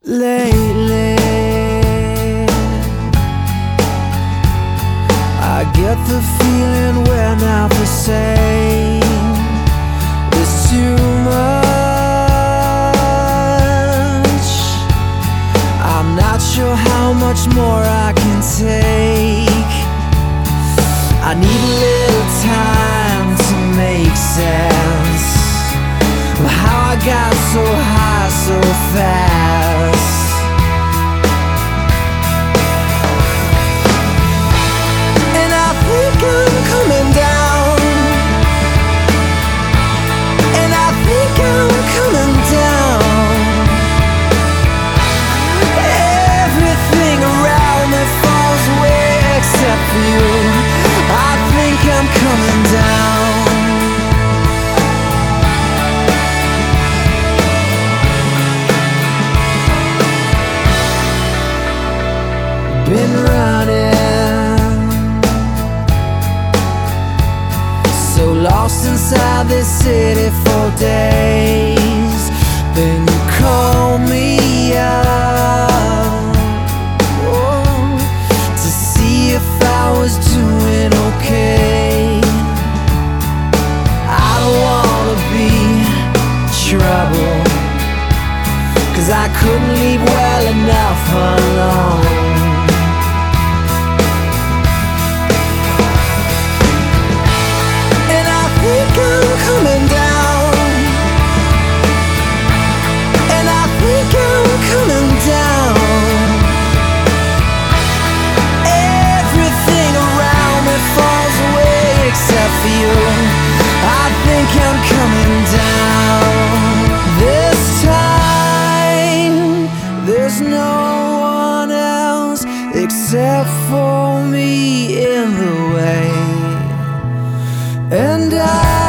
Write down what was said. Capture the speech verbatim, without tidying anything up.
Lately, I get the feeling we're not the same. It's too much. I'm not sure how much more I can take. I need a little time to make sense of how I got so high so fast. And I think I'm coming down. And I think I'm coming down. Everything around me falls away except for you. I think I'm coming down. Been running, so lost inside this city for days. Then you call me up, oh, to see if I was doing okay. I don't wanna be trouble, 'cause I couldn't leave well enough alone. I'm coming down. And I think I'm coming down. Everything around me falls away except for you. I think I'm coming down. This time there's no one else except for me in the way. And I